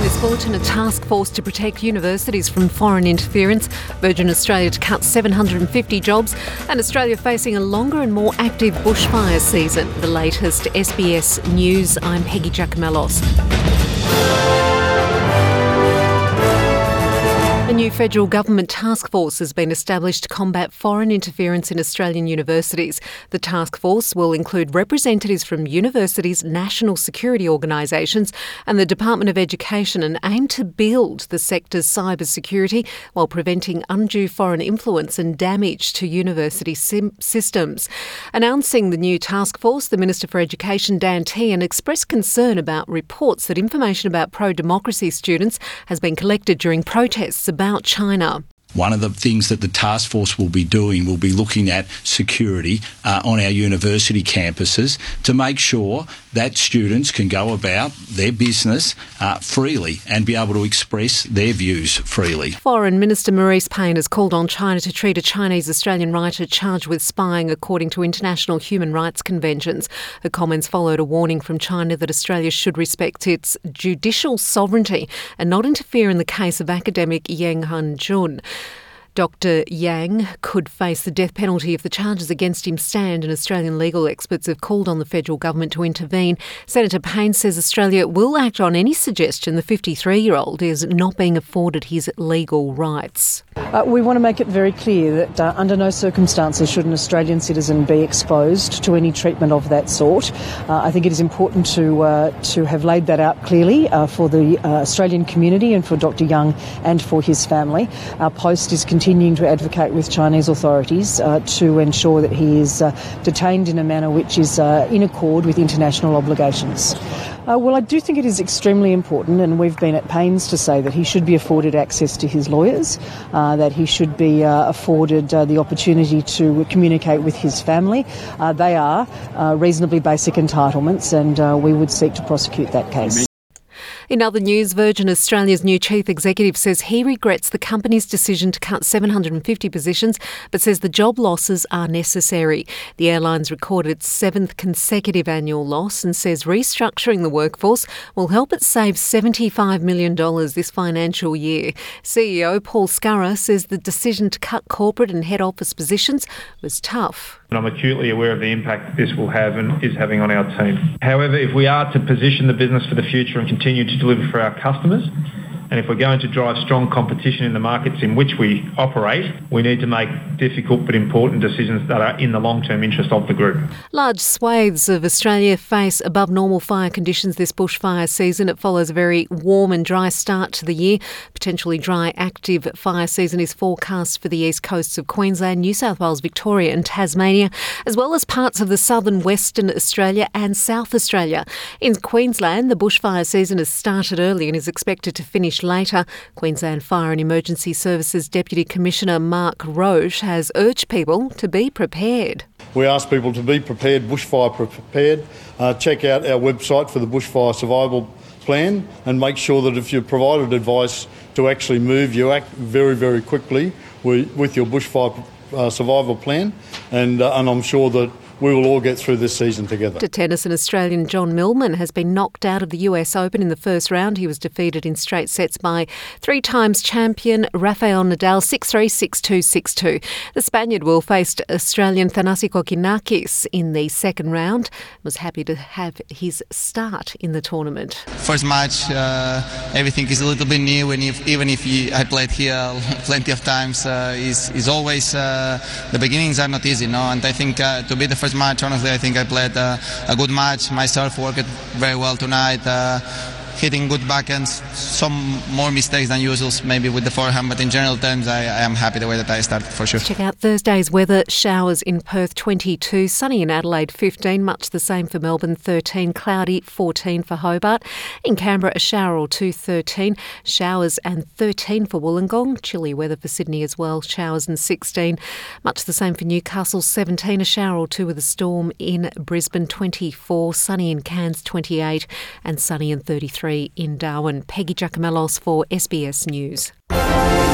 this bulletin, a task force to protect universities from foreign interference, Virgin Australia to cut 750 jobs, and Australia facing a longer and more active bushfire season. The latest SBS News. I'm Peggy Giacomellos. A new federal government task force has been established to combat foreign interference in Australian universities. The task force will include representatives from universities, national security organisations and the Department of Education and aim to build the sector's cyber security while preventing undue foreign influence and damage to university systems. Announcing the new task force, the Minister for Education, Dan Tehan, expressed concern about reports that information about pro-democracy students has been collected during protests about China. One of the things that the task force will be doing will be looking at security on our university campuses to make sure that students can go about their business freely and be able to express their views freely. Foreign Minister Marise Payne has called on China to treat a Chinese Australian writer charged with spying according to international human rights conventions. Her comments followed a warning from China that Australia should respect its judicial sovereignty and not interfere in the case of academic Yang Hanjun. Dr Yang could face the death penalty if the charges against him stand, and Australian legal experts have called on the federal government to intervene. Senator Payne says Australia will act on any suggestion the 53-year-old is not being afforded his legal rights. We want to make it very clear that under no circumstances should an Australian citizen be exposed to any treatment of that sort. I think it is important to have laid that out clearly for the Australian community and for Dr Yang and for his family. Our post is continuing to advocate with Chinese authorities to ensure that he is detained in a manner which is in accord with international obligations. Well, I do think it is extremely important, and we've been at pains to say that he should be afforded access to his lawyers, that he should be afforded the opportunity to communicate with his family. They are reasonably basic entitlements, and we would seek to prosecute that case. In other news, Virgin Australia's new chief executive says he regrets the company's decision to cut 750 positions, but says the job losses are necessary. The airline's recorded its 7th consecutive annual loss and says restructuring the workforce will help it save $75 million this financial year. CEO Paul Scurrah says the decision to cut corporate and head office positions was tough. And I'm acutely aware of the impact this will have and is having on our team. However, if we are to position the business for the future and continue to deliver for our customers, and if we're going to drive strong competition in the markets in which we operate, we need to make difficult but important decisions that are in the long-term interest of the group. Large swathes of Australia face above normal fire conditions this bushfire season. It follows a very warm and dry start to the year. Potentially dry, active fire season is forecast for the east coasts of Queensland, New South Wales, Victoria and Tasmania, as well as parts of the southern Western Australia and South Australia. In Queensland, the bushfire season has started early and is expected to finish later. Queensland Fire and Emergency Services Deputy Commissioner Mark Roche has urged people to be prepared. We ask people to be prepared, bushfire prepared. Check out our website for the bushfire survival plan and make sure that if you're provided advice to actually move, you act very, very quickly with your bushfire survival plan, and I'm sure that we will all get through this season together. To tennis, an Australian John Millman has been knocked out of the US Open in the first round. He was defeated in straight sets by 3-times champion Rafael Nadal 6-3, 6-2, 6-2. The Spaniard will face Australian Thanasi Kokkinakis in the second round. Was happy to have his start in the tournament. First match, everything is a little bit new, and even if I played here plenty of times, is always the beginnings are not easy, no. And I think to be the first match, honestly, I think I played a good match. My serve worked very well tonight. Hitting good backhands, some more mistakes than usual, maybe with the forehand, but in general terms, I am happy the way that I started, for sure. Check out Thursday's weather. Showers in Perth, 22. Sunny in Adelaide, 15. Much the same for Melbourne, 13. Cloudy, 14 for Hobart. In Canberra, a shower or two, 13. Showers and 13 for Wollongong. Chilly weather for Sydney as well. Showers and 16. Much the same for Newcastle, 17. A shower or two with a storm in Brisbane, 24. Sunny in Cairns, 28. And sunny and 33 in Darwin. Peggy Giacomellos for SBS News.